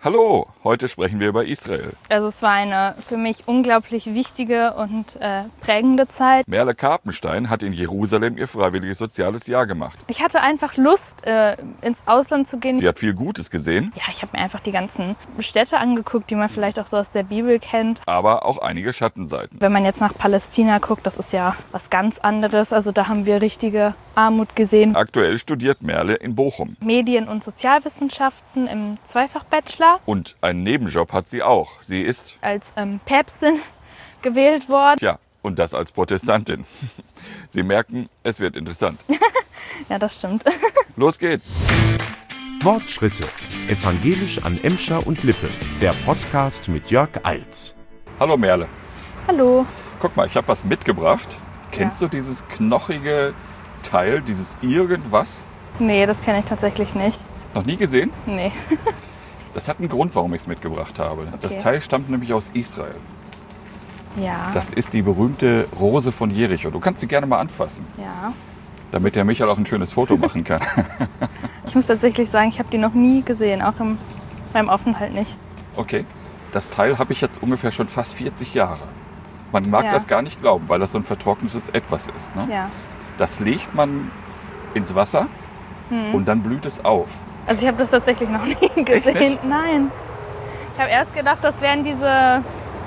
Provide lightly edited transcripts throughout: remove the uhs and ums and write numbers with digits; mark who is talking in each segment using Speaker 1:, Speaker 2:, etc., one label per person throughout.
Speaker 1: Hallo, heute sprechen wir über Israel.
Speaker 2: Also es war eine für mich unglaublich wichtige und prägende Zeit.
Speaker 1: Merle Karpenstein hat in Jerusalem ihr freiwilliges soziales Jahr gemacht.
Speaker 2: Ich hatte einfach Lust, ins Ausland zu gehen.
Speaker 1: Sie hat viel Gutes gesehen,
Speaker 2: Ja, ich habe mir einfach die ganzen Städte angeguckt, die man vielleicht auch so aus der Bibel kennt.
Speaker 1: aber auch einige Schattenseiten.
Speaker 2: Wenn man jetzt nach Palästina guckt, das ist ja was ganz anderes. Also da haben wir richtige Armut gesehen.
Speaker 1: Aktuell studiert Merle in Bochum.
Speaker 2: Medien- und Sozialwissenschaften im Zweifach-Bachelor.
Speaker 1: Und einen Nebenjob hat sie auch. Sie ist,
Speaker 2: Als Päpstin gewählt worden.
Speaker 1: ja, und das als Protestantin. Sie merken, es wird interessant.
Speaker 2: Ja, das stimmt.
Speaker 1: Los geht's.
Speaker 3: Wortschritte. Evangelisch an Emscher und Lippe. Der Podcast mit Jörg Eils.
Speaker 1: Hallo Merle.
Speaker 2: Hallo.
Speaker 1: Guck mal, ich habe was mitgebracht. Kennst du dieses knochige Teil, dieses irgendwas?
Speaker 2: Nee, das kenne ich tatsächlich nicht.
Speaker 1: Noch nie gesehen?
Speaker 2: Nee.
Speaker 1: Das hat einen Grund, warum ich es mitgebracht habe.
Speaker 2: Okay.
Speaker 1: Das Teil stammt nämlich aus Israel.
Speaker 2: Ja.
Speaker 1: Das ist die berühmte Rose von Jericho. Du kannst sie gerne mal anfassen,
Speaker 2: Ja.
Speaker 1: damit der Michael auch ein schönes Foto machen kann.
Speaker 2: Ich muss tatsächlich sagen, ich habe die noch nie gesehen, auch beim Aufenthalt nicht.
Speaker 1: Okay, das Teil habe ich jetzt ungefähr schon fast 40 Jahre. Man mag
Speaker 2: Ja.
Speaker 1: das gar nicht glauben, weil das so ein vertrocknetes Etwas ist. Ne?
Speaker 2: Ja.
Speaker 1: Das legt man ins Wasser und dann blüht es auf.
Speaker 2: Also ich habe das tatsächlich noch nie gesehen.
Speaker 1: nicht?
Speaker 2: Nein. Ich habe erst gedacht, das wären diese,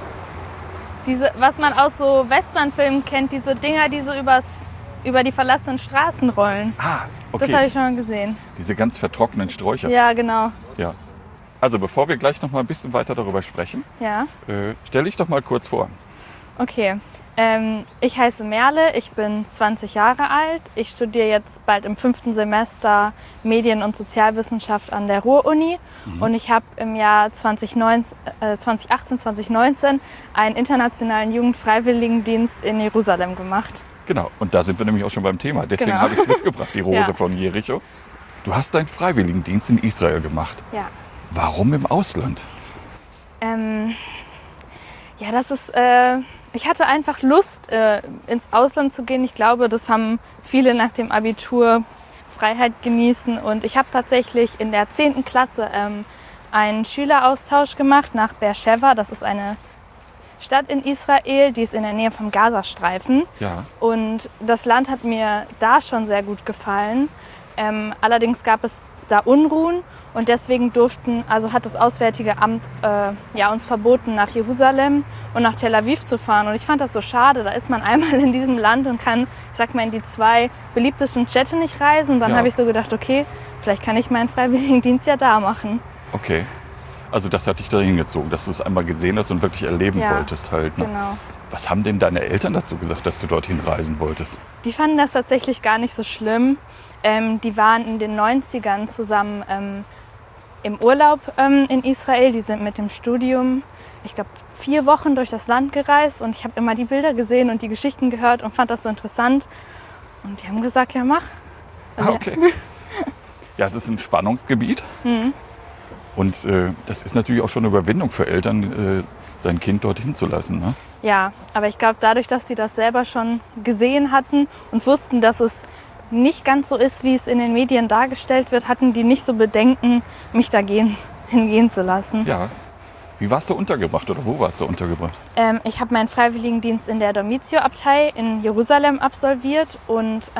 Speaker 2: was man aus so Westernfilmen kennt, diese Dinger, die so über die verlassenen Straßen rollen.
Speaker 1: Ah,
Speaker 2: Das habe
Speaker 1: okay.
Speaker 2: ich schon mal gesehen.
Speaker 1: Diese ganz vertrockneten Sträucher.
Speaker 2: Ja, genau.
Speaker 1: Ja. Also bevor wir gleich noch mal ein bisschen weiter darüber sprechen,
Speaker 2: Ja.
Speaker 1: stell dich doch mal kurz vor.
Speaker 2: Okay. Ich heiße Merle, ich bin 20 Jahre alt. Ich studiere jetzt bald im 5. Semester Medien- und Sozialwissenschaft an der Ruhr-Uni. Und ich habe im Jahr 2018, 2019 einen internationalen Jugendfreiwilligendienst in Jerusalem gemacht.
Speaker 1: Genau, und da sind wir nämlich auch schon beim Thema. Deswegen
Speaker 2: Genau.
Speaker 1: habe ich es mitgebracht, die Rose
Speaker 2: Ja.
Speaker 1: von Jericho. Du hast deinen Freiwilligendienst in Israel gemacht.
Speaker 2: Ja.
Speaker 1: Warum im Ausland?
Speaker 2: Ja, das ist. Ich hatte einfach Lust, ins Ausland zu gehen. Ich glaube, das haben viele nach dem Abitur, Freiheit genießen. Und ich habe tatsächlich in der 10. Klasse einen Schüleraustausch gemacht nach Beersheva. Das ist eine Stadt in Israel, die ist in der Nähe vom Gazastreifen.
Speaker 1: Ja.
Speaker 2: Und das Land hat mir da schon sehr gut gefallen. Allerdings gab es da Unruhen und deswegen hat das Auswärtige Amt uns verboten, nach Jerusalem und nach Tel Aviv zu fahren. Und ich fand das so schade. Da ist man einmal in diesem Land und kann, ich sag mal, in die 2 beliebtesten Städte nicht reisen. Dann
Speaker 1: Ja.
Speaker 2: habe ich so gedacht, okay, vielleicht kann ich meinen Freiwilligendienst ja da machen.
Speaker 1: Okay. Also das hat dich dahin gezogen, dass du es einmal gesehen hast und wirklich erleben
Speaker 2: Ja,
Speaker 1: wolltest halt. Ne?
Speaker 2: Genau.
Speaker 1: Was haben denn deine Eltern dazu gesagt, dass du dorthin reisen wolltest?
Speaker 2: Die fanden das tatsächlich gar nicht so schlimm. Die waren in den 90ern zusammen im Urlaub in Israel. Die sind mit dem Studium, ich glaube, 4 Wochen durch das Land gereist. Und ich habe immer die Bilder gesehen und die Geschichten gehört und fand das so interessant. Und die haben gesagt, ja, mach. Also,
Speaker 1: Okay. Ja, es ist ein Spannungsgebiet. Und das ist natürlich auch schon eine Überwindung für Eltern, sein Kind dorthin zu lassen. Ne?
Speaker 2: Ja, aber ich glaube, dadurch, dass sie das selber schon gesehen hatten und wussten, dass es nicht ganz so ist, wie es in den Medien dargestellt wird, hatten die nicht so Bedenken, mich da hingehen zu lassen.
Speaker 1: Ja. Wie warst du untergebracht oder wo warst du untergebracht?
Speaker 2: Ich habe meinen Freiwilligendienst in der Domizio-Abtei in Jerusalem absolviert und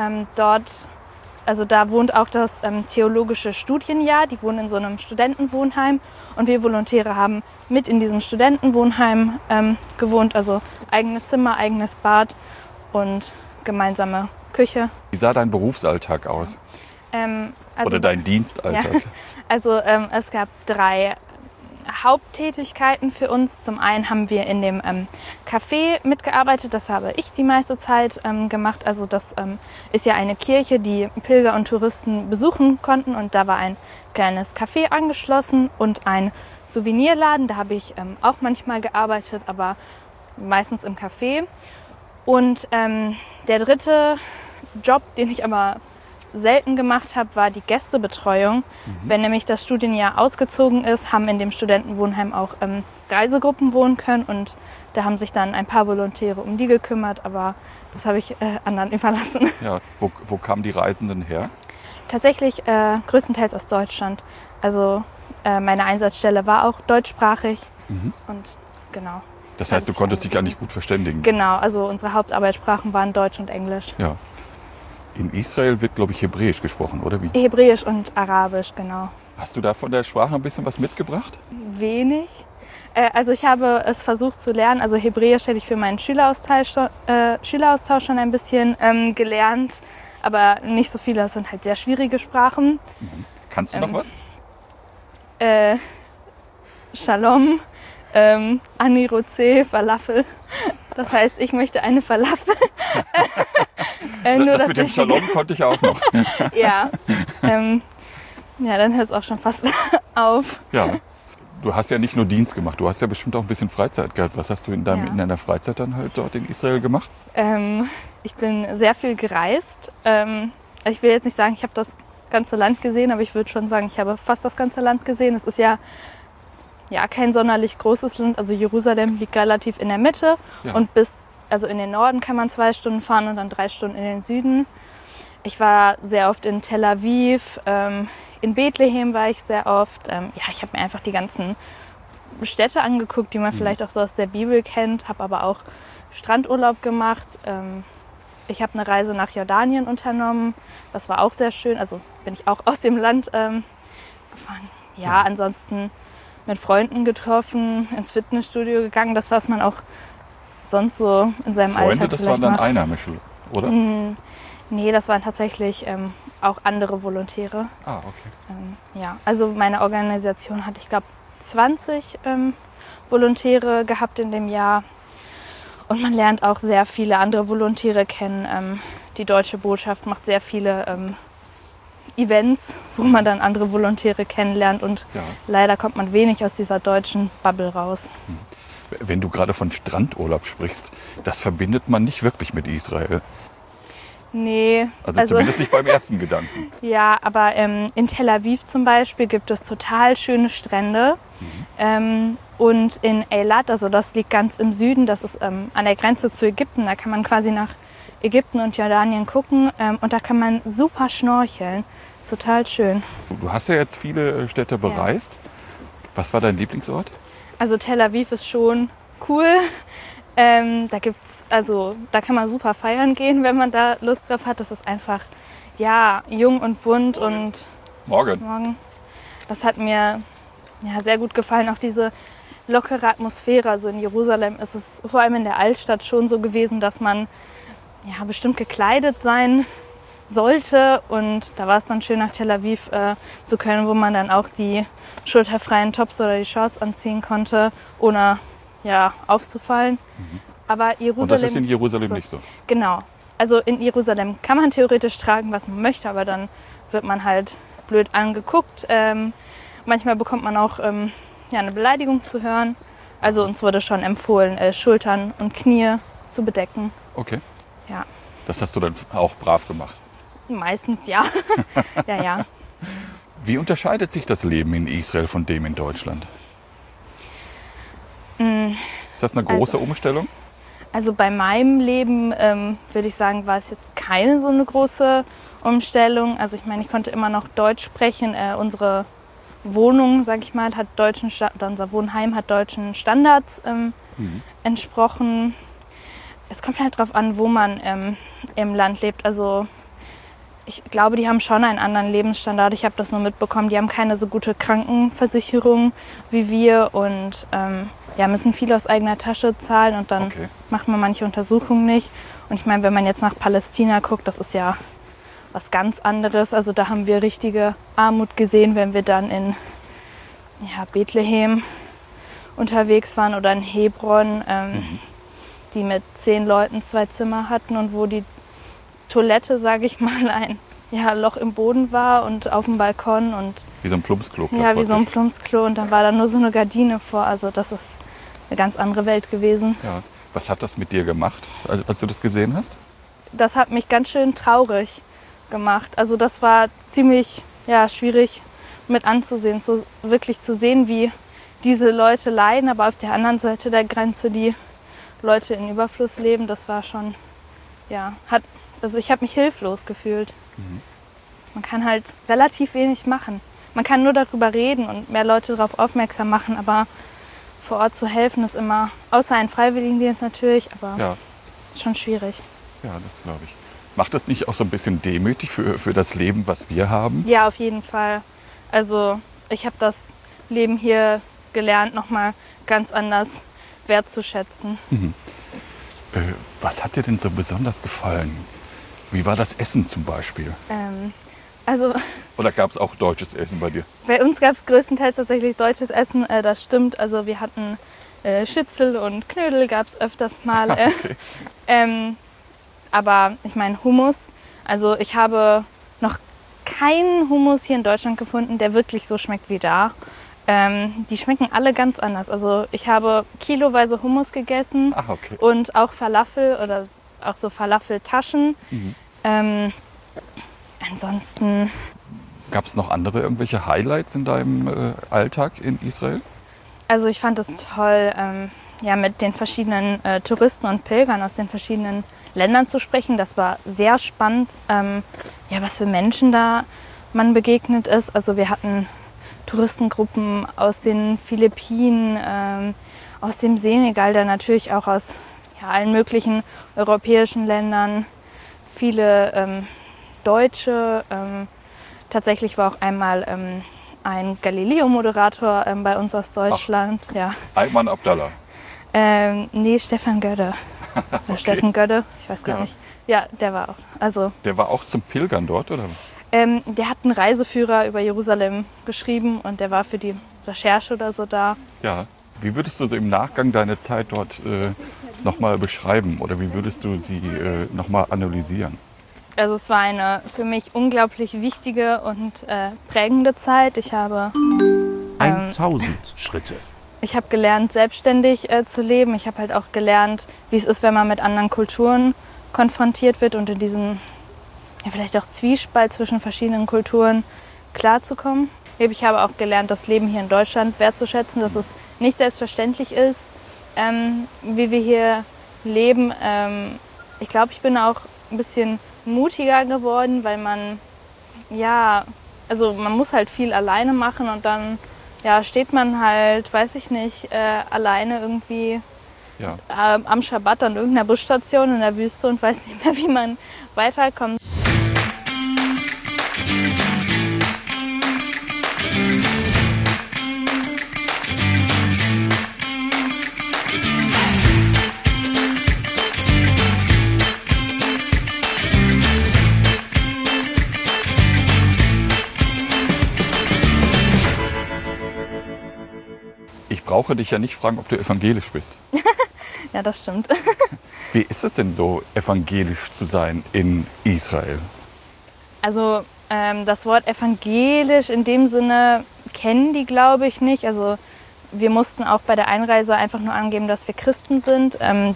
Speaker 2: da wohnt auch das theologische Studienjahr. Die wohnen in so einem Studentenwohnheim und wir Volontäre haben mit in diesem Studentenwohnheim gewohnt. Also eigenes Zimmer, eigenes Bad und gemeinsame Küche.
Speaker 1: Wie sah dein Berufsalltag aus? Oder dein Dienstalltag?
Speaker 2: Ja. Also es gab 3 Haupttätigkeiten für uns. Zum einen haben wir in dem Café mitgearbeitet, das habe ich die meiste Zeit gemacht. Also das ist ja eine Kirche, die Pilger und Touristen besuchen konnten und da war ein kleines Café angeschlossen und ein Souvenirladen. Da habe ich auch manchmal gearbeitet, aber meistens im Café. Und der dritte Job, den ich aber selten gemacht habe, war die Gästebetreuung. Wenn nämlich das Studienjahr ausgezogen ist, haben in dem Studentenwohnheim auch Reisegruppen wohnen können und da haben sich dann ein paar Volontäre um die gekümmert, aber das habe ich anderen überlassen.
Speaker 1: Ja, wo kamen die Reisenden her?
Speaker 2: Tatsächlich größtenteils aus Deutschland. Also meine Einsatzstelle war auch deutschsprachig. Und genau.
Speaker 1: Das heißt, du konntest dich eigentlich gut verständigen.
Speaker 2: Genau, also unsere Hauptarbeitssprachen waren Deutsch und Englisch.
Speaker 1: Ja. In Israel wird, glaube ich, Hebräisch gesprochen, oder wie?
Speaker 2: Hebräisch und Arabisch, genau.
Speaker 1: Hast du da von der Sprache ein bisschen was mitgebracht?
Speaker 2: Wenig. Also ich habe es versucht zu lernen. Also Hebräisch hätte ich für meinen Schüleraustausch schon ein bisschen gelernt. Aber nicht so viele, das sind halt sehr schwierige Sprachen.
Speaker 1: Kannst du noch was?
Speaker 2: Shalom, Ani Roze, Falafel. Das heißt, ich möchte eine Falafel.
Speaker 1: Das mit dem Shalom konnte ich auch noch.
Speaker 2: Ja, ja, dann hört es auch schon fast auf.
Speaker 1: Ja, du hast ja nicht nur Dienst gemacht, du hast ja bestimmt auch ein bisschen Freizeit gehabt. Was hast du in deiner Freizeit dann halt dort in Israel gemacht?
Speaker 2: Ich bin sehr viel gereist. Ich will jetzt nicht sagen, ich habe das ganze Land gesehen, aber ich würde schon sagen, ich habe fast das ganze Land gesehen. Es ist ja kein sonderlich großes Land. Also Jerusalem liegt relativ in der Mitte und also in den Norden kann man 2 Stunden fahren und dann 3 Stunden in den Süden. Ich war sehr oft in Tel Aviv, in Bethlehem war ich sehr oft. Ich habe mir einfach die ganzen Städte angeguckt, die man vielleicht auch so aus der Bibel kennt, habe aber auch Strandurlaub gemacht. Ich habe eine Reise nach Jordanien unternommen, das war auch sehr schön. Also bin ich auch aus dem Land gefahren. Ja, ansonsten mit Freunden getroffen, ins Fitnessstudio gegangen. Das, was man auch sonst so in seinem
Speaker 1: Freunde,
Speaker 2: Alltag
Speaker 1: das
Speaker 2: vielleicht
Speaker 1: waren dann
Speaker 2: macht.
Speaker 1: Einheimische, oder?
Speaker 2: Nee, das waren tatsächlich auch andere Volontäre.
Speaker 1: Ah, okay.
Speaker 2: Also meine Organisation hat, ich glaube, 20 Volontäre gehabt in dem Jahr. Und man lernt auch sehr viele andere Volontäre kennen. Die Deutsche Botschaft macht sehr viele Events, wo man dann andere Volontäre kennenlernt. Und leider kommt man wenig aus dieser deutschen Bubble raus.
Speaker 1: Wenn du gerade von Strandurlaub sprichst, das verbindet man nicht wirklich mit Israel.
Speaker 2: Nee.
Speaker 1: Also zumindest nicht beim ersten Gedanken.
Speaker 2: Ja, aber in Tel Aviv zum Beispiel gibt es total schöne Strände. Und in Eilat, also das liegt ganz im Süden, das ist an der Grenze zu Ägypten, da kann man quasi nach Ägypten und Jordanien gucken und da kann man super schnorcheln. Ist total schön.
Speaker 1: Du hast ja jetzt viele Städte bereist. Was war dein Lieblingsort?
Speaker 2: Also Tel Aviv ist schon cool. Da kann man super feiern gehen, wenn man da Lust drauf hat. Das ist einfach jung und bunt und morgen. Das hat mir sehr gut gefallen. Auch diese lockere Atmosphäre. Also in Jerusalem ist es vor allem in der Altstadt schon so gewesen, dass man bestimmt gekleidet sein sollte. Und da war es dann schön, nach Tel Aviv zu können, wo man dann auch die schulterfreien Tops oder die Shorts anziehen konnte, ohne aufzufallen. Aber Jerusalem,
Speaker 1: und das ist in Jerusalem nicht so?
Speaker 2: Genau. Also in Jerusalem kann man theoretisch tragen, was man möchte, aber dann wird man halt blöd angeguckt. Manchmal bekommt man auch eine Beleidigung zu hören. Also uns wurde schon empfohlen, Schultern und Knie zu bedecken.
Speaker 1: Okay.
Speaker 2: Ja.
Speaker 1: Das hast du dann auch brav gemacht?
Speaker 2: Meistens ja. Ja.
Speaker 1: Wie unterscheidet sich das Leben in Israel von dem in Deutschland? Ist das eine große Umstellung?
Speaker 2: Also bei meinem Leben würde ich sagen, war es jetzt keine so eine große Umstellung. Also ich meine, ich konnte immer noch Deutsch sprechen. Unsere Wohnung, sage ich mal, oder unser Wohnheim hat deutschen Standards entsprochen. Es kommt halt drauf an, wo man im Land lebt. Also ich glaube, die haben schon einen anderen Lebensstandard. Ich habe das nur mitbekommen. Die haben keine so gute Krankenversicherung wie wir und müssen viel aus eigener Tasche zahlen und dann macht man manche Untersuchungen nicht. Und ich meine, wenn man jetzt nach Palästina guckt, das ist ja was ganz anderes. Also da haben wir richtige Armut gesehen, wenn wir dann in Bethlehem unterwegs waren oder in Hebron, die mit 10 Leuten 2 Zimmer hatten und wo die Toilette, sage ich mal, ein Loch im Boden war und auf dem Balkon. Und
Speaker 1: wie so ein Plumpsklo.
Speaker 2: Ja, wie so ein Plumpsklo und dann war da nur so eine Gardine vor. Also das ist eine ganz andere Welt gewesen.
Speaker 1: Ja. Was hat das mit dir gemacht, als du das gesehen hast?
Speaker 2: Das hat mich ganz schön traurig gemacht. Also das war ziemlich schwierig mit anzusehen, so wirklich zu sehen, wie diese Leute leiden, aber auf der anderen Seite der Grenze die Leute in Überfluss leben. Das war schon, also ich habe mich hilflos gefühlt. Man kann halt relativ wenig machen. man kann nur darüber reden und mehr Leute darauf aufmerksam machen, aber vor Ort zu helfen ist immer, außer ein Freiwilligendienst natürlich, aber ist schon schwierig.
Speaker 1: Ja, das glaube ich. Macht das nicht auch so ein bisschen demütig für das Leben, was wir haben?
Speaker 2: Ja, auf jeden Fall. Also ich habe das Leben hier gelernt, nochmal ganz anders wertzuschätzen.
Speaker 1: Was hat dir denn so besonders gefallen? Wie war das Essen zum Beispiel?
Speaker 2: Also
Speaker 1: Oder gab es auch deutsches Essen bei dir?
Speaker 2: bei uns gab es größtenteils tatsächlich deutsches Essen, das stimmt. Also wir hatten Schnitzel und Knödel gab es öfters mal.
Speaker 1: Okay.
Speaker 2: Aber ich meine Hummus, also ich habe noch keinen Hummus hier in Deutschland gefunden, der wirklich so schmeckt wie da. Die schmecken alle ganz anders. Also ich habe kiloweise Hummus gegessen
Speaker 1: Okay.
Speaker 2: und auch Falafel oder auch so Falafeltaschen. Ansonsten,
Speaker 1: Gab es noch andere irgendwelche Highlights in deinem Alltag in Israel?
Speaker 2: also ich fand es toll, mit den verschiedenen Touristen und Pilgern aus den verschiedenen Ländern zu sprechen. Das war sehr spannend, was für Menschen da man begegnet ist. Also wir hatten Touristengruppen aus den Philippinen, aus dem Senegal, dann natürlich auch aus allen möglichen europäischen Ländern, viele Deutsche. Tatsächlich war auch einmal ein Galileo-Moderator bei uns aus Deutschland. Ja.
Speaker 1: Ayman Abdallah.
Speaker 2: Nee, Stefan Gödde. Oder Steffen Gödde, ich weiß gar nicht. Ja, der war auch. Also,
Speaker 1: Der war auch zum Pilgern dort, oder?
Speaker 2: der hat einen Reiseführer über Jerusalem geschrieben und der war für die Recherche oder so da.
Speaker 1: Ja. Wie würdest du so im Nachgang deine Zeit dort nochmal beschreiben? Oder wie würdest du sie nochmal analysieren?
Speaker 2: Also es war eine für mich unglaublich wichtige und prägende Zeit. Ich habe
Speaker 3: 1000 Schritte.
Speaker 2: Ich habe gelernt, selbstständig zu leben. Ich habe halt auch gelernt, wie es ist, wenn man mit anderen Kulturen konfrontiert wird und in diesem vielleicht auch Zwiespalt zwischen verschiedenen Kulturen klarzukommen. Ich habe auch gelernt, das Leben hier in Deutschland wertzuschätzen, dass es nicht selbstverständlich ist, wie wir hier leben. Ich glaube, ich bin auch ein bisschen mutiger geworden, weil man muss halt viel alleine machen und dann steht man halt, weiß ich nicht, alleine irgendwie am Schabbat an irgendeiner Busstation in der Wüste und weiß nicht mehr, wie man weiterkommt.
Speaker 1: Ich brauche dich ja nicht fragen, ob du evangelisch bist.
Speaker 2: Ja, das stimmt.
Speaker 1: Wie ist es denn so, evangelisch zu sein in Israel?
Speaker 2: Also das Wort evangelisch in dem Sinne kennen die, glaube ich, nicht. Also wir mussten auch bei der Einreise einfach nur angeben, dass wir Christen sind.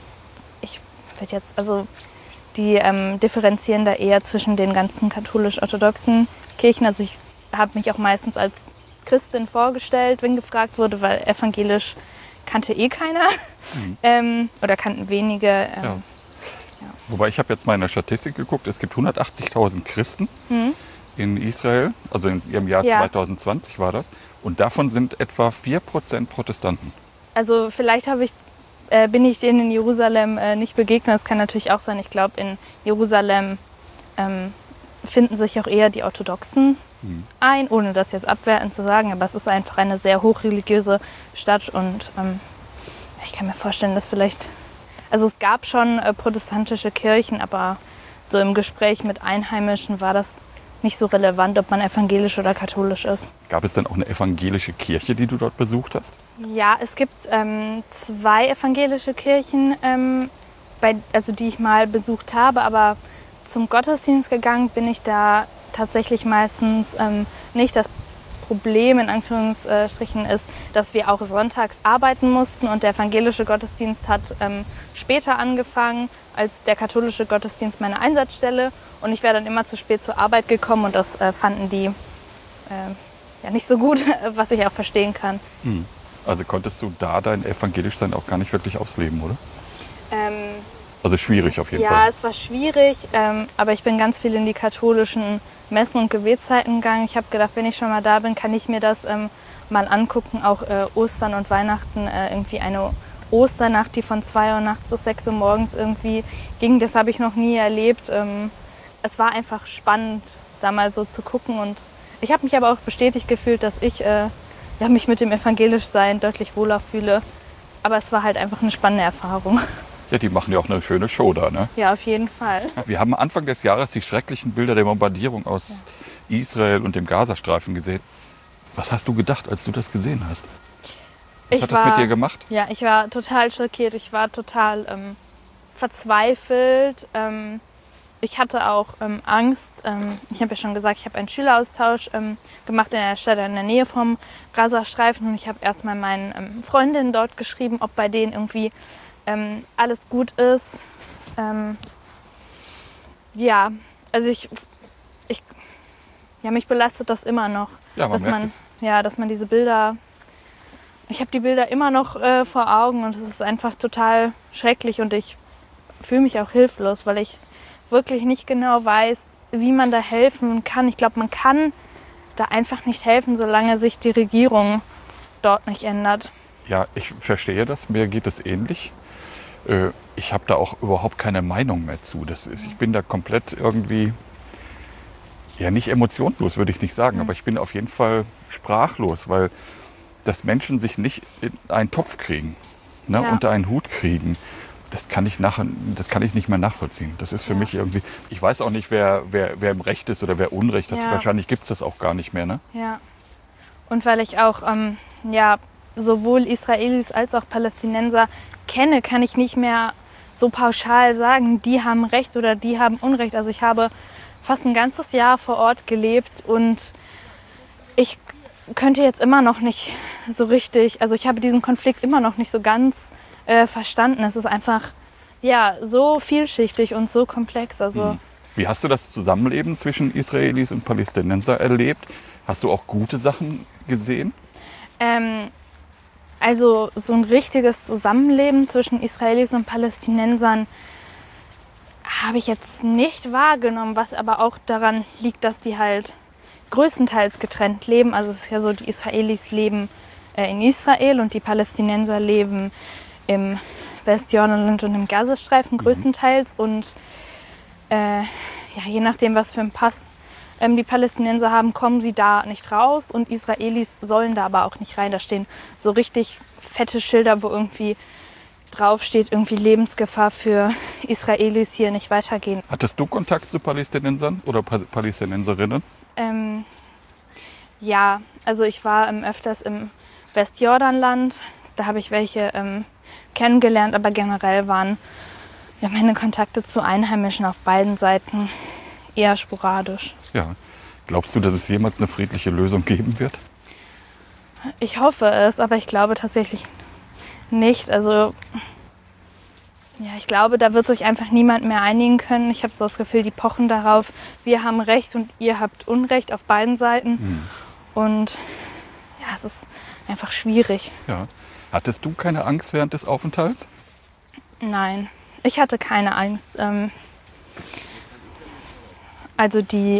Speaker 2: Die differenzieren da eher zwischen den ganzen katholisch-orthodoxen Kirchen. Also ich habe mich auch meistens als Christin vorgestellt, wenn gefragt wurde, weil evangelisch kannte keiner oder kannten wenige.
Speaker 1: Wobei ich habe jetzt mal in der Statistik geguckt, es gibt 180.000 Christen in Israel, also im Jahr 2020 war das. Und davon sind etwa 4% Protestanten.
Speaker 2: Also vielleicht bin ich denen in Jerusalem nicht begegnet. Das kann natürlich auch sein. Ich glaube, in Jerusalem finden sich auch eher die Orthodoxen ein, ohne das jetzt abwertend zu sagen. Aber es ist einfach eine sehr hochreligiöse Stadt und ich kann mir vorstellen, dass also es gab schon protestantische Kirchen, aber so im Gespräch mit Einheimischen war das nicht so relevant, ob man evangelisch oder katholisch ist.
Speaker 1: Gab es denn auch eine evangelische Kirche, die du dort besucht hast?
Speaker 2: Ja, es gibt 2 evangelische Kirchen, die ich mal besucht habe, aber zum Gottesdienst gegangen bin ich da tatsächlich meistens nicht. Das Problem in Anführungsstrichen ist, dass wir auch sonntags arbeiten mussten und der evangelische Gottesdienst hat später angefangen als der katholische Gottesdienst meine Einsatzstelle und ich wäre dann immer zu spät zur Arbeit gekommen und das fanden die nicht so gut, was ich auch verstehen kann.
Speaker 1: Also konntest du da dein Evangelischsein auch gar nicht wirklich ausleben, oder? Also schwierig auf jeden Fall.
Speaker 2: Ja, es war schwierig, aber ich bin ganz viel in die katholischen Messen und Gebetszeiten gegangen. Ich habe gedacht, wenn ich schon mal da bin, kann ich mir das mal angucken. Auch Ostern und Weihnachten, irgendwie eine Osternacht, die von 2 Uhr nachts bis 6 Uhr morgens irgendwie ging. Das habe ich noch nie erlebt. Es war einfach spannend, da mal so zu gucken. Und ich habe mich aber auch bestätigt gefühlt, dass ich mich mit dem Evangelischsein deutlich wohler fühle. Aber es war halt einfach eine spannende Erfahrung.
Speaker 1: Ja, die machen ja auch eine schöne Show da, ne?
Speaker 2: Ja, auf jeden Fall.
Speaker 1: Wir haben Anfang des Jahres die schrecklichen Bilder der Bombardierung aus Israel und dem Gazastreifen gesehen. Was hast du gedacht, als du das gesehen hast? Was hat das mit dir gemacht?
Speaker 2: Ja, ich war total schockiert. Ich war total verzweifelt. Ich hatte auch Angst. Ich habe ja schon gesagt, ich habe einen Schüleraustausch gemacht in der Stadt in der Nähe vom Gazastreifen. Und ich habe erstmal meinen Freundinnen dort geschrieben, ob bei denen irgendwie alles gut ist. Ja, also mich belastet das immer noch.
Speaker 1: Ja,
Speaker 2: dass man diese Bilder... Ich habe die Bilder immer noch vor Augen und es ist einfach total schrecklich und ich fühle mich auch hilflos, weil ich wirklich nicht genau weiß, wie man da helfen kann. Ich glaube, man kann da einfach nicht helfen, solange sich die Regierung dort nicht ändert.
Speaker 1: Ja, ich verstehe das. Mir geht es ähnlich. Ich habe da auch überhaupt keine Meinung mehr zu. Ich bin da komplett irgendwie, ja nicht emotionslos, würde ich nicht sagen, aber ich bin auf jeden Fall sprachlos, weil dass Menschen sich nicht in einen Topf kriegen, ne, unter einen Hut kriegen, das kann ich nicht mehr nachvollziehen. Das ist für mich irgendwie, ich weiß auch nicht, wer im Recht ist oder wer Unrecht hat. Wahrscheinlich gibt es das auch gar nicht mehr. Ne?
Speaker 2: Ja, und weil ich auch sowohl Israelis als auch Palästinenser kenne, kann ich nicht mehr so pauschal sagen, die haben Recht oder die haben Unrecht. Also ich habe fast ein ganzes Jahr vor Ort gelebt und ich könnte jetzt immer noch nicht so richtig, also ich habe diesen Konflikt immer noch nicht so ganz verstanden. Es ist einfach so vielschichtig und so komplex. Also.
Speaker 1: Wie hast du das Zusammenleben zwischen Israelis und Palästinensern erlebt? Hast du auch gute Sachen gesehen?
Speaker 2: Also so ein richtiges Zusammenleben zwischen Israelis und Palästinensern habe ich jetzt nicht wahrgenommen, was aber auch daran liegt, dass die halt größtenteils getrennt leben. Also es ist ja so, die Israelis leben in Israel und die Palästinenser leben im Westjordanland und im Gazastreifen größtenteils. Und je nachdem, was für einen Pass die Palästinenser haben, kommen sie da nicht raus und Israelis sollen da aber auch nicht rein. Da stehen so richtig fette Schilder, wo irgendwie draufsteht, irgendwie Lebensgefahr für Israelis hier nicht weitergehen.
Speaker 1: Hattest du Kontakt zu Palästinensern oder Palästinenserinnen?
Speaker 2: Ja, also ich war öfters im Westjordanland. Da habe ich welche kennengelernt, aber generell waren meine Kontakte zu Einheimischen auf beiden Seiten eher sporadisch.
Speaker 1: Ja. Glaubst du, dass es jemals eine friedliche Lösung geben wird?
Speaker 2: Ich hoffe es, aber ich glaube tatsächlich nicht. Also ich glaube, da wird sich einfach niemand mehr einigen können. Ich habe so das Gefühl, die pochen darauf, wir haben Recht und ihr habt Unrecht auf beiden Seiten. Und es ist einfach schwierig.
Speaker 1: Ja. Hattest du keine Angst während des Aufenthalts?
Speaker 2: Nein, ich hatte keine Angst. Also die,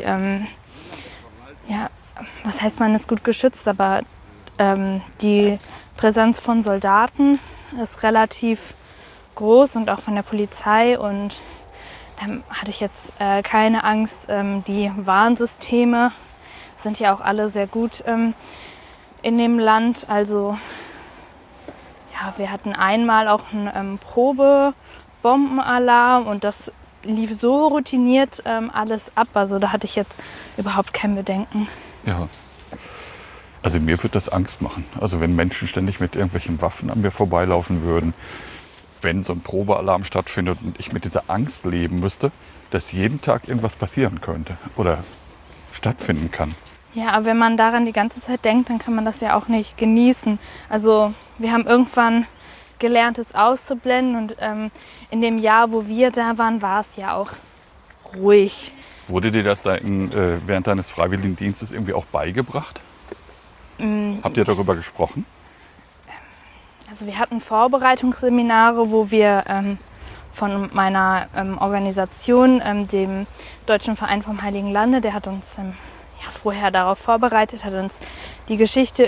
Speaker 2: was heißt, man ist gut geschützt, aber die Präsenz von Soldaten ist relativ groß und auch von der Polizei und da hatte ich jetzt keine Angst. Die Warnsysteme sind ja auch alle sehr gut in dem Land. Also wir hatten einmal auch einen Probebombenalarm und das lief so routiniert alles ab. Also da hatte ich jetzt überhaupt kein Bedenken.
Speaker 1: Ja. Also mir würde das Angst machen. Also wenn Menschen ständig mit irgendwelchen Waffen an mir vorbeilaufen würden, wenn so ein Probealarm stattfindet und ich mit dieser Angst leben müsste, dass jeden Tag irgendwas passieren könnte oder stattfinden kann.
Speaker 2: Ja, aber wenn man daran die ganze Zeit denkt, dann kann man das ja auch nicht genießen. Also wir haben irgendwann gelernt, es auszublenden und in dem Jahr, wo wir da waren, war es ja auch ruhig.
Speaker 1: Wurde dir das da während deines Freiwilligendienstes irgendwie auch beigebracht? Habt ihr darüber gesprochen?
Speaker 2: Also wir hatten Vorbereitungsseminare, wo wir von meiner Organisation, dem Deutschen Verein vom Heiligen Lande. Der hat uns vorher darauf vorbereitet, hat uns die Geschichte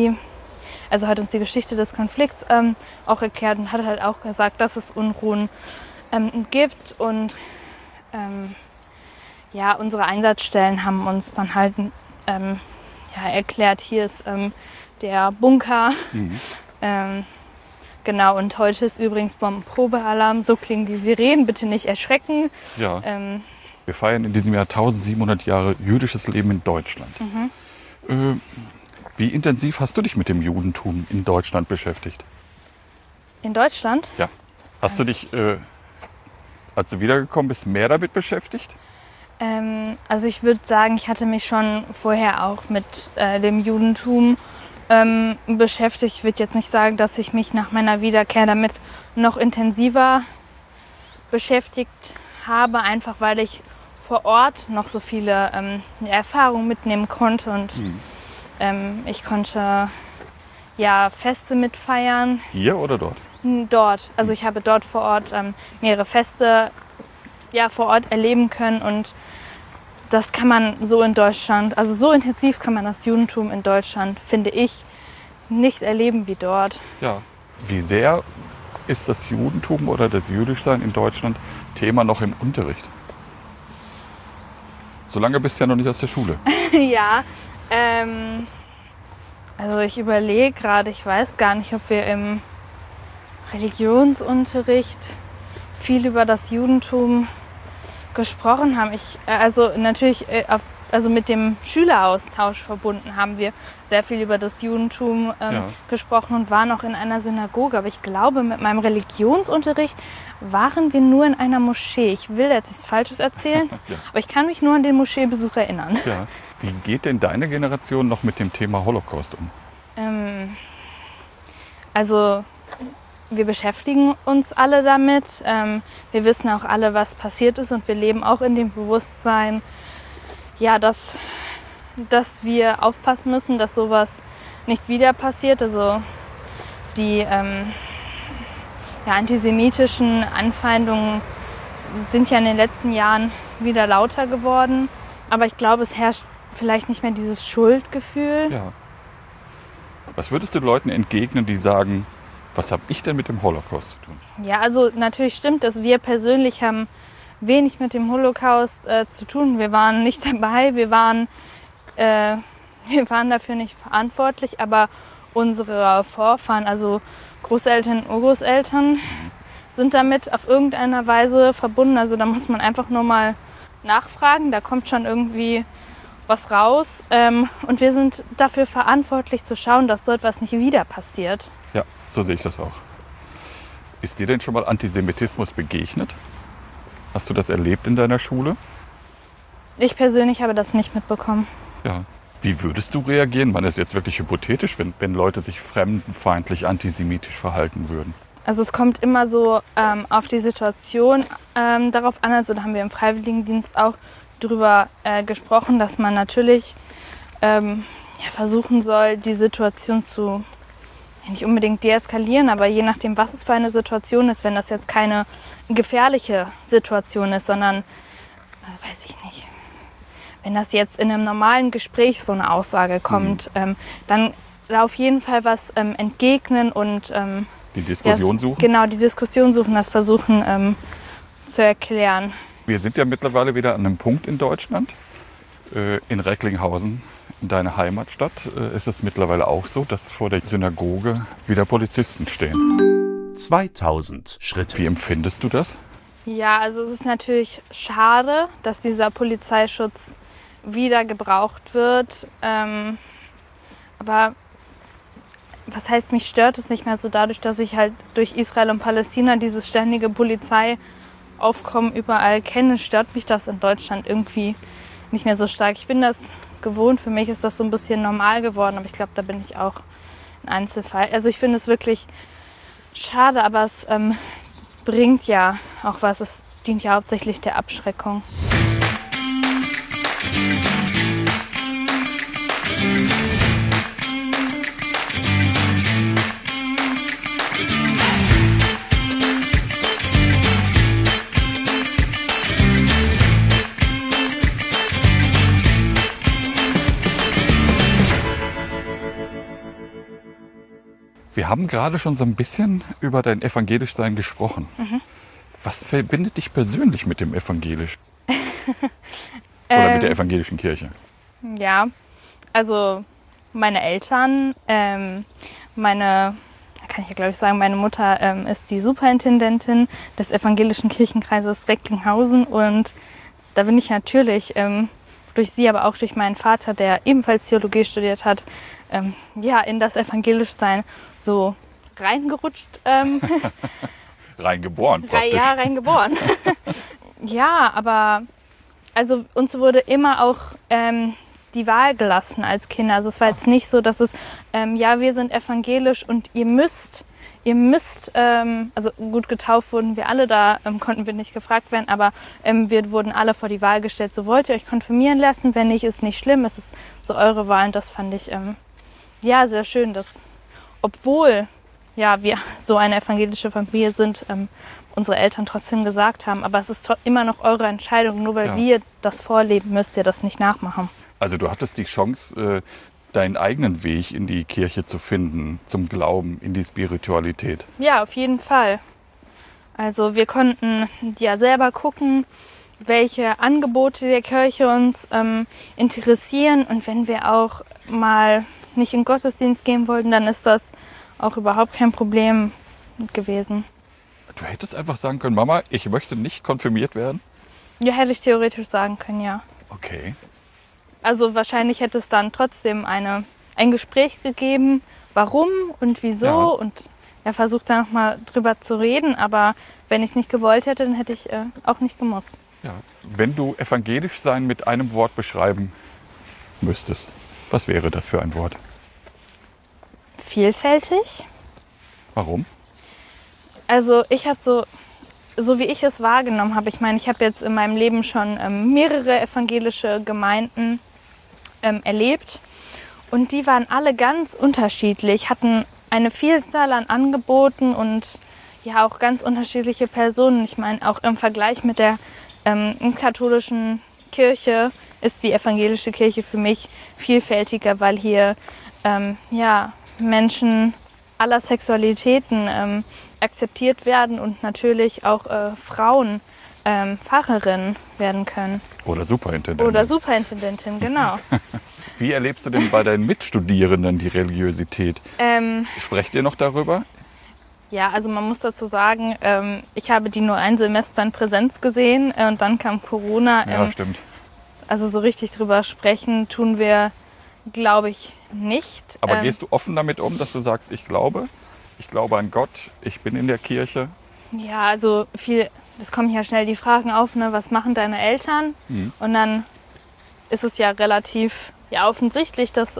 Speaker 2: des Konflikts auch erklärt und hat halt auch gesagt, dass es Unruhen gibt. Und unsere Einsatzstellen haben uns dann halt erklärt, hier ist der Bunker. Genau, und heute ist übrigens Bombenprobealarm. So klingen die Sirenen, bitte nicht erschrecken.
Speaker 1: Ja. Wir feiern in diesem Jahr 1700 Jahre jüdisches Leben in Deutschland. Wie intensiv hast du dich mit dem Judentum in Deutschland beschäftigt?
Speaker 2: In Deutschland?
Speaker 1: Ja. Hast du dich, als du wiedergekommen bist, mehr damit beschäftigt?
Speaker 2: Also ich würde sagen, ich hatte mich schon vorher auch mit dem Judentum beschäftigt. Ich würde jetzt nicht sagen, dass ich mich nach meiner Wiederkehr damit noch intensiver beschäftigt habe, einfach weil ich vor Ort noch so viele Erfahrungen mitnehmen konnte und ich konnte Feste mitfeiern.
Speaker 1: Hier oder dort?
Speaker 2: Dort. Also ich habe dort vor Ort mehrere Feste vor Ort erleben können und das kann man so in Deutschland, also so intensiv kann man das Judentum in Deutschland, finde ich, nicht erleben wie dort.
Speaker 1: Ja. Wie sehr ist das Judentum oder das Jüdischsein in Deutschland Thema noch im Unterricht? So lange bist du ja noch nicht aus der Schule.
Speaker 2: Ja, also ich überlege gerade, ich weiß gar nicht, ob wir im Religionsunterricht viel über das Judentum gesprochen haben. Mit dem Schüleraustausch verbunden haben wir sehr viel über das Judentum gesprochen und waren auch in einer Synagoge. Aber ich glaube, mit meinem Religionsunterricht waren wir nur in einer Moschee. Ich will jetzt nichts Falsches erzählen, aber ich kann mich nur an den Moscheebesuch erinnern.
Speaker 1: Ja. Wie geht denn deine Generation noch mit dem Thema Holocaust um?
Speaker 2: Wir beschäftigen uns alle damit. Wir wissen auch alle, was passiert ist und wir leben auch in dem Bewusstsein, dass wir aufpassen müssen, dass sowas nicht wieder passiert. Also die antisemitischen Anfeindungen sind ja in den letzten Jahren wieder lauter geworden. Aber ich glaube, es herrscht vielleicht nicht mehr dieses Schuldgefühl.
Speaker 1: Ja. Was würdest du Leuten entgegnen, die sagen, was habe ich denn mit dem Holocaust zu tun? Ja,
Speaker 2: also natürlich stimmt es. Wir persönlich haben wenig mit dem Holocaust zu tun. Wir waren nicht dabei, wir waren dafür nicht verantwortlich, aber unsere Vorfahren, also Großeltern, Urgroßeltern, sind damit auf irgendeiner Weise verbunden. Also da muss man einfach nur mal nachfragen, da kommt schon irgendwie was raus. Und wir sind dafür verantwortlich zu schauen, dass so etwas nicht wieder passiert.
Speaker 1: Ja, so sehe ich das auch. Ist dir denn schon mal Antisemitismus begegnet? Hast du das erlebt in deiner Schule?
Speaker 2: Ich persönlich habe das nicht mitbekommen.
Speaker 1: Ja. Wie würdest du reagieren? Man ist jetzt wirklich hypothetisch, wenn Leute sich fremdenfeindlich, antisemitisch verhalten würden.
Speaker 2: Also es kommt immer so auf die Situation darauf an. Also da haben wir im Freiwilligendienst auch drüber gesprochen, dass man natürlich versuchen soll, die Situation zu nicht unbedingt deeskalieren, aber je nachdem, was es für eine Situation ist, wenn das jetzt keine gefährliche Situation ist, sondern, weiß ich nicht, wenn das jetzt in einem normalen Gespräch so eine Aussage kommt, dann auf jeden Fall was entgegnen und
Speaker 1: die Diskussion suchen?
Speaker 2: Genau, die Diskussion suchen, das versuchen zu erklären.
Speaker 1: Wir sind ja mittlerweile wieder an einem Punkt in Deutschland, in Recklinghausen, in deiner Heimatstadt, ist es mittlerweile auch so, dass vor der Synagoge wieder Polizisten stehen.
Speaker 3: 2000 Schritte.
Speaker 1: Wie empfindest du das?
Speaker 2: Ja, also es ist natürlich schade, dass dieser Polizeischutz wieder gebraucht wird. Aber was heißt, mich stört es nicht mehr so dadurch, dass ich halt durch Israel und Palästina dieses ständige Polizeiaufkommen überall kenne, stört mich das in Deutschland irgendwie nicht mehr so stark. Ich bin das gewohnt, für mich ist das so ein bisschen normal geworden, aber ich glaube, da bin ich auch ein Einzelfall. Also ich finde es wirklich schade, aber es bringt ja auch was. Es dient ja hauptsächlich der Abschreckung.
Speaker 1: haben gerade schon so ein bisschen über dein Evangelischsein gesprochen. Was verbindet dich persönlich mit dem Evangelisch? Oder mit der evangelischen Kirche?
Speaker 2: Ja, also meine Eltern, kann ich ja glaube ich sagen, meine Mutter ist die Superintendentin des evangelischen Kirchenkreises Recklinghausen und da bin ich natürlich durch sie, aber auch durch meinen Vater, der ebenfalls Theologie studiert hat, in das Evangelischsein so reingerutscht.
Speaker 1: Reingeboren praktisch.
Speaker 2: Ja, reingeboren. Ja, aber also uns wurde immer auch die Wahl gelassen als Kinder. Also es war jetzt nicht so, dass es, wir sind evangelisch und ihr müsst, also gut, getauft wurden wir alle, da konnten wir nicht gefragt werden, aber wir wurden alle vor die Wahl gestellt, so wollt ihr euch konfirmieren lassen, wenn nicht, ist nicht schlimm, es ist so eure Wahl und das fand ich sehr schön, dass obwohl wir so eine evangelische Familie sind, unsere Eltern trotzdem gesagt haben, aber es ist immer noch eure Entscheidung, nur weil wir das vorleben, müsst ihr das nicht nachmachen.
Speaker 1: Also du hattest die Chance, deinen eigenen Weg in die Kirche zu finden, zum Glauben, in die Spiritualität.
Speaker 2: Ja, auf jeden Fall. Also wir konnten ja selber gucken, welche Angebote der Kirche uns interessieren und wenn wir auch mal nicht in den Gottesdienst gehen wollten, dann ist das auch überhaupt kein Problem gewesen.
Speaker 1: Du hättest einfach sagen können, Mama, ich möchte nicht konfirmiert werden?
Speaker 2: Ja, hätte ich theoretisch sagen können, ja.
Speaker 1: Okay.
Speaker 2: Also wahrscheinlich hätte es dann trotzdem ein Gespräch gegeben, warum und wieso und versucht da nochmal drüber zu reden. Aber wenn ich es nicht gewollt hätte, dann hätte ich auch nicht gemusst.
Speaker 1: Ja. Wenn du evangelisch sein mit einem Wort beschreiben müsstest, was wäre das für ein Wort?
Speaker 2: Vielfältig.
Speaker 1: Warum?
Speaker 2: Also ich habe so wie ich es wahrgenommen habe, ich meine, ich habe jetzt in meinem Leben schon mehrere evangelische Gemeinden erlebt und die waren alle ganz unterschiedlich, hatten eine Vielzahl an Angeboten und ja auch ganz unterschiedliche Personen. Ich meine, auch im Vergleich mit der katholischen Kirche ist die evangelische Kirche für mich vielfältiger, weil hier Menschen aller Sexualitäten akzeptiert werden und natürlich auch Frauen Pfarrerin werden können.
Speaker 1: Oder Superintendentin.
Speaker 2: Oder Superintendentin, genau.
Speaker 1: Wie erlebst du denn bei deinen Mitstudierenden die Religiosität? Sprecht ihr noch darüber?
Speaker 2: Ja, also man muss dazu sagen, ich habe die nur ein Semester in Präsenz gesehen und dann kam Corona.
Speaker 1: Ja, stimmt.
Speaker 2: Also so richtig drüber sprechen tun wir, glaube ich, nicht.
Speaker 1: Aber gehst du offen damit um, dass du sagst, ich glaube an Gott, ich bin in der Kirche?
Speaker 2: Ja, also das kommen ja schnell die Fragen auf, ne? Was machen deine Eltern? Und dann ist es ja relativ offensichtlich, dass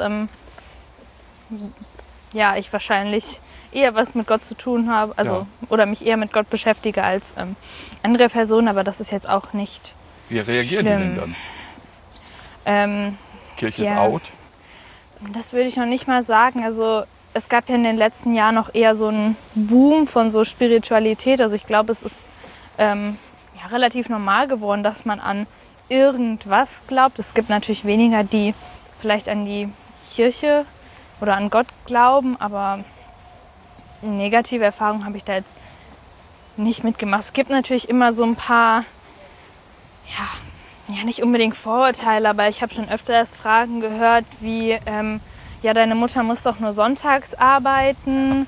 Speaker 2: ich wahrscheinlich eher was mit Gott zu tun habe, oder mich eher mit Gott beschäftige als andere Personen, aber das ist jetzt auch nicht
Speaker 1: Wie reagieren
Speaker 2: schlimm.
Speaker 1: die denn dann? Kirche ist out?
Speaker 2: Das würde ich noch nicht mal sagen. Also es gab ja in den letzten Jahren noch eher so einen Boom von so Spiritualität. Also ich glaube, es ist relativ normal geworden, dass man an irgendwas glaubt. Es gibt natürlich weniger, die vielleicht an die Kirche oder an Gott glauben, aber negative Erfahrungen habe ich da jetzt nicht mitgemacht. Es gibt natürlich immer so ein paar, nicht unbedingt Vorurteile, aber ich habe schon öfters Fragen gehört wie, deine Mutter muss doch nur sonntags arbeiten.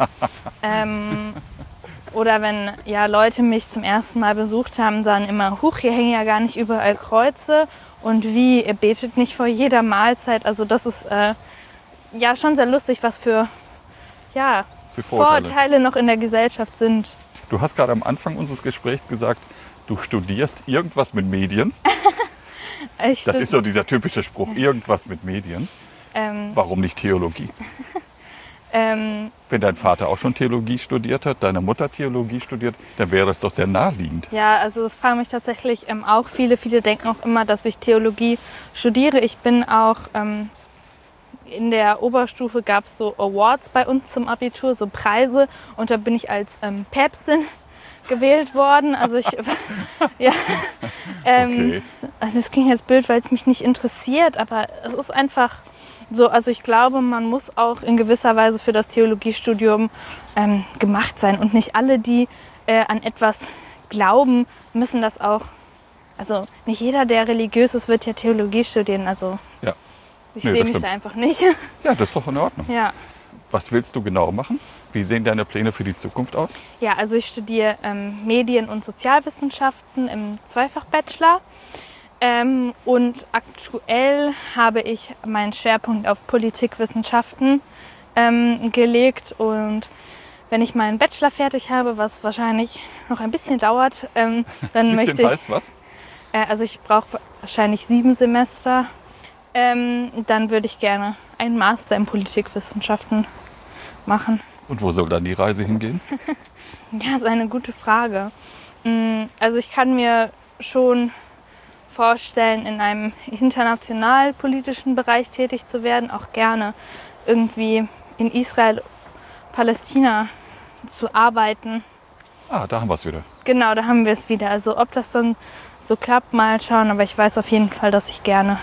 Speaker 2: Oder wenn Leute mich zum ersten Mal besucht haben, dann immer, hier hängen ja gar nicht überall Kreuze. Und wie, ihr betet nicht vor jeder Mahlzeit. Also das ist schon sehr lustig, was für Vorurteile noch in der Gesellschaft sind.
Speaker 1: Du hast gerade am Anfang unseres Gesprächs gesagt, du studierst irgendwas mit Medien. Das ist so dieser typische Spruch, irgendwas mit Medien. Warum nicht Theologie? Wenn dein Vater auch schon Theologie studiert hat, deine Mutter Theologie studiert, dann wäre das doch sehr naheliegend.
Speaker 2: Ja, also das fragen mich tatsächlich auch viele. Viele denken auch immer, dass ich Theologie studiere. Ich bin auch in der Oberstufe gab es so Awards bei uns zum Abitur, so Preise. Und da bin ich als Päpstin gewählt worden. Also ja,
Speaker 1: Okay.
Speaker 2: also es klingt jetzt blöd, weil es mich nicht interessiert, aber es ist einfach so, also ich glaube, man muss auch in gewisser Weise für das Theologiestudium gemacht sein und nicht alle, die an etwas glauben, müssen das auch. Also nicht jeder, der religiös ist, wird ja Theologie studieren. Also
Speaker 1: Ja.
Speaker 2: ich
Speaker 1: Nee,
Speaker 2: sehe
Speaker 1: das
Speaker 2: mich
Speaker 1: stimmt.
Speaker 2: da einfach nicht.
Speaker 1: Ja, das ist doch in Ordnung.
Speaker 2: Ja.
Speaker 1: Was willst du genau machen? Wie sehen deine Pläne für die Zukunft aus?
Speaker 2: Ja, also ich studiere Medien- und Sozialwissenschaften im Zweifach-Bachelor. Und aktuell habe ich meinen Schwerpunkt auf Politikwissenschaften gelegt. Und wenn ich meinen Bachelor fertig habe, was wahrscheinlich noch ein bisschen dauert, dann möchte ich...
Speaker 1: heißt was?
Speaker 2: Also ich brauche wahrscheinlich 7 Semester. Dann würde ich gerne einen Master in Politikwissenschaften machen.
Speaker 1: Und wo soll dann die Reise hingehen?
Speaker 2: Ja, ist eine gute Frage. Also ich kann mir schon vorstellen, in einem international politischen Bereich tätig zu werden, auch gerne irgendwie in Israel, Palästina zu arbeiten.
Speaker 1: Ah, da haben wir es wieder.
Speaker 2: Genau, da haben wir es wieder. Also ob das dann so klappt, mal schauen. Aber ich weiß auf jeden Fall, dass ich gerne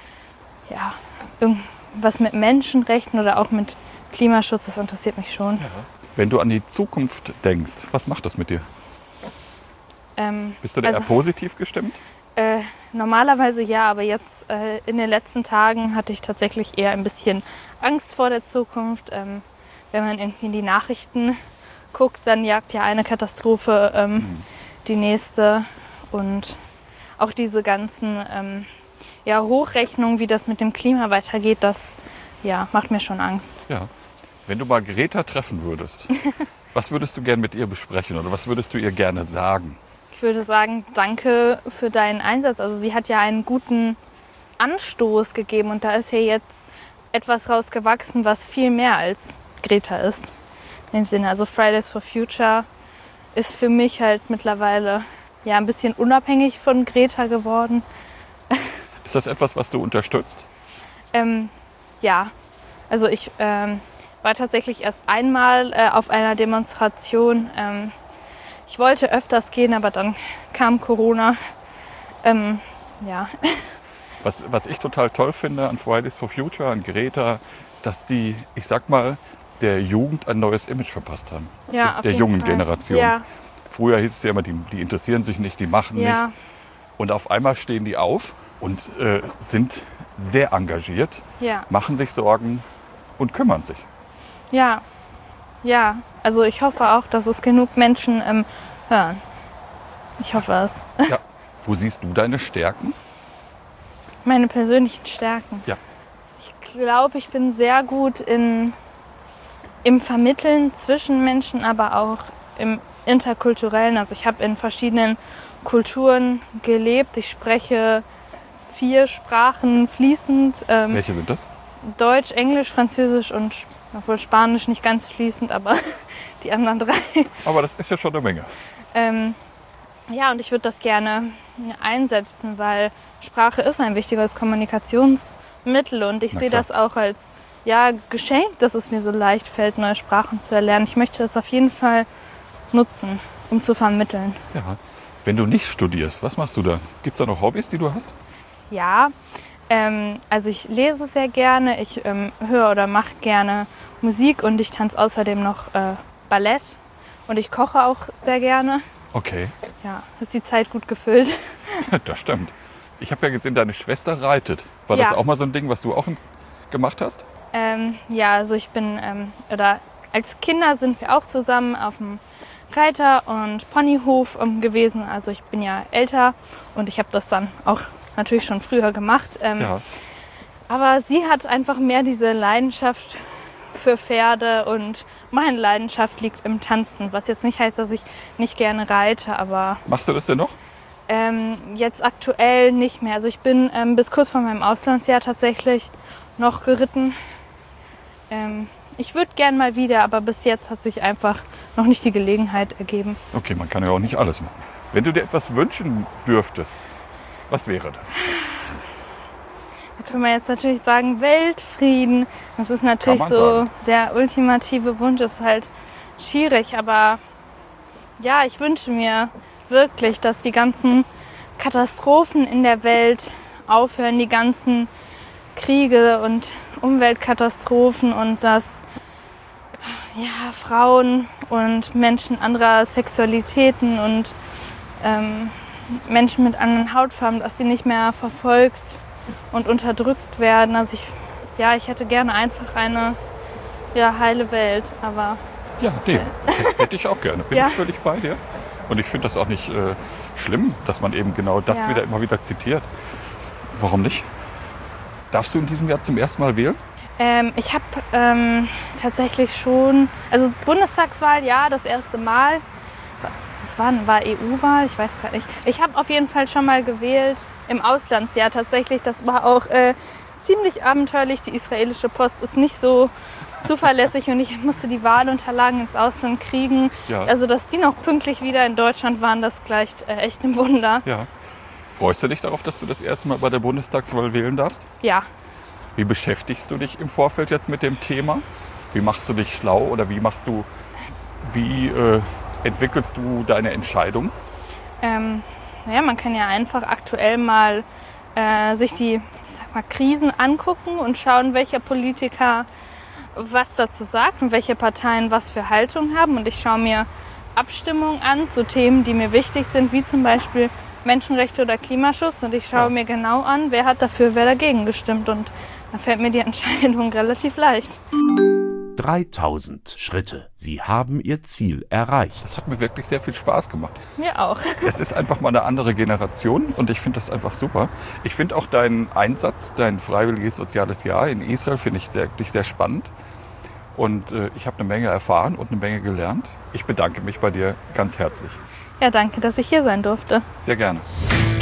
Speaker 2: irgendwas mit Menschenrechten oder auch mit Klimaschutz, das interessiert mich schon.
Speaker 1: Wenn du an die Zukunft denkst, was macht das mit dir? Bist du da eher positiv gestimmt?
Speaker 2: Normalerweise ja, aber jetzt in den letzten Tagen hatte ich tatsächlich eher ein bisschen Angst vor der Zukunft. Wenn man irgendwie in die Nachrichten guckt, dann jagt ja eine Katastrophe die nächste. Und auch diese ganzen Hochrechnungen, wie das mit dem Klima weitergeht, das macht mir schon Angst.
Speaker 1: Ja. Wenn du mal Greta treffen würdest, was würdest du gern mit ihr besprechen oder was würdest du ihr gerne sagen?
Speaker 2: Ich würde sagen, danke für deinen Einsatz. Also sie hat ja einen guten Anstoß gegeben und da ist ja jetzt etwas rausgewachsen, was viel mehr als Greta ist. In dem Sinne, also Fridays for Future ist für mich halt mittlerweile ein bisschen unabhängig von Greta geworden.
Speaker 1: Ist das etwas, was du unterstützt?
Speaker 2: Ja, also ich war tatsächlich erst einmal auf einer Demonstration. Ich wollte öfters gehen, aber dann kam Corona.
Speaker 1: Was ich total toll finde an Fridays for Future, an Greta, dass die, ich sag mal, der Jugend ein neues Image verpasst haben.
Speaker 2: Ja, auf
Speaker 1: der
Speaker 2: jeden
Speaker 1: jungen
Speaker 2: Fall.
Speaker 1: Generation.
Speaker 2: Ja.
Speaker 1: Früher hieß es ja immer, die interessieren sich nicht, die machen nichts. Und auf einmal stehen die auf und sind sehr engagiert, machen sich Sorgen und kümmern sich.
Speaker 2: Ja, also ich hoffe auch, dass es genug Menschen hören. Ich hoffe es.
Speaker 1: Ja. Wo siehst du deine Stärken?
Speaker 2: Meine persönlichen Stärken?
Speaker 1: Ja.
Speaker 2: Ich glaube, ich bin sehr gut im Vermitteln zwischen Menschen, aber auch im Interkulturellen. Also ich habe in verschiedenen Kulturen gelebt. Ich spreche 4 Sprachen fließend.
Speaker 1: Welche sind das?
Speaker 2: Deutsch, Englisch, Französisch und obwohl Spanisch nicht ganz fließend, aber die anderen 3.
Speaker 1: Aber das ist ja schon eine Menge.
Speaker 2: Und ich würde das gerne einsetzen, weil Sprache ist ein wichtiges Kommunikationsmittel und ich sehe das auch als Geschenk, dass es mir so leicht fällt, neue Sprachen zu erlernen. Ich möchte das auf jeden Fall nutzen, um zu vermitteln.
Speaker 1: Ja. Wenn du nicht studierst, was machst du da? Gibt es da noch Hobbys, die du hast?
Speaker 2: Ja, also ich lese sehr gerne, ich höre oder mache gerne Musik und ich tanze außerdem noch Ballett und ich koche auch sehr gerne.
Speaker 1: Okay.
Speaker 2: Ja, ist die Zeit gut gefüllt.
Speaker 1: Das stimmt. Ich habe ja gesehen, deine Schwester reitet. War das auch mal so ein Ding, was du auch gemacht hast?
Speaker 2: Also ich bin, als Kinder sind wir auch zusammen auf dem Reiter- und Ponyhof gewesen. Also ich bin ja älter und ich habe das dann auch natürlich schon früher gemacht. Aber sie hat einfach mehr diese Leidenschaft für Pferde und meine Leidenschaft liegt im Tanzen. Was jetzt nicht heißt, dass ich nicht gerne reite, aber...
Speaker 1: Machst du das denn noch?
Speaker 2: Jetzt aktuell nicht mehr. Also ich bin bis kurz vor meinem Auslandsjahr tatsächlich noch geritten. Ich würde gern mal wieder, aber bis jetzt hat sich einfach noch nicht die Gelegenheit ergeben.
Speaker 1: Okay, man kann ja auch nicht alles machen. Wenn du dir etwas wünschen dürftest, was wäre das?
Speaker 2: Da können wir jetzt natürlich sagen, Weltfrieden. Das ist natürlich so
Speaker 1: sagen.
Speaker 2: der ultimative Wunsch. Das ist halt schwierig, aber Ja, ich wünsche mir wirklich, dass die ganzen Katastrophen in der Welt aufhören, die ganzen Kriege und Umweltkatastrophen und dass Frauen und Menschen anderer Sexualitäten und Menschen mit anderen Hautfarben, dass sie nicht mehr verfolgt und unterdrückt werden. Also ich hätte gerne einfach eine heile Welt, aber...
Speaker 1: Ja, nee, hätte ich auch gerne. Bin ich völlig bei dir. Und ich finde das auch nicht schlimm, dass man eben genau das immer wieder zitiert. Warum nicht? Darfst du in diesem Jahr zum ersten Mal wählen?
Speaker 2: Ich habe tatsächlich schon, also Bundestagswahl, ja, das erste Mal. Das war EU-Wahl, ich weiß gar nicht. Ich habe auf jeden Fall schon mal gewählt im Auslandsjahr tatsächlich. Das war auch ziemlich abenteuerlich. Die israelische Post ist nicht so zuverlässig und ich musste die Wahlunterlagen ins Ausland kriegen. Ja. Also, dass die noch pünktlich wieder in Deutschland waren, das gleicht echt ein Wunder.
Speaker 1: Ja. Freust du dich darauf, dass du das erste Mal bei der Bundestagswahl wählen darfst?
Speaker 2: Ja.
Speaker 1: Wie beschäftigst du dich im Vorfeld jetzt mit dem Thema? Wie machst du dich schlau oder wie entwickelst du deine Entscheidung?
Speaker 2: Man kann ja einfach aktuell mal sich die Krisen angucken und schauen, welcher Politiker was dazu sagt und welche Parteien was für Haltung haben. Und ich schaue mir Abstimmungen an zu Themen, die mir wichtig sind, wie zum Beispiel Menschenrechte oder Klimaschutz. Und ich schaue mir genau an, wer hat dafür, wer dagegen gestimmt. Und da fällt mir die Entscheidung relativ leicht.
Speaker 3: 3000 Schritte. Sie haben Ihr Ziel erreicht.
Speaker 1: Das hat mir wirklich sehr viel Spaß gemacht.
Speaker 2: Mir auch.
Speaker 1: Es ist einfach mal eine andere Generation und ich finde das einfach super. Ich finde auch deinen Einsatz, dein freiwilliges soziales Jahr in Israel, finde ich wirklich sehr spannend. Und ich habe eine Menge erfahren und eine Menge gelernt. Ich bedanke mich bei dir ganz herzlich.
Speaker 2: Ja, danke, dass ich hier sein durfte.
Speaker 1: Sehr gerne.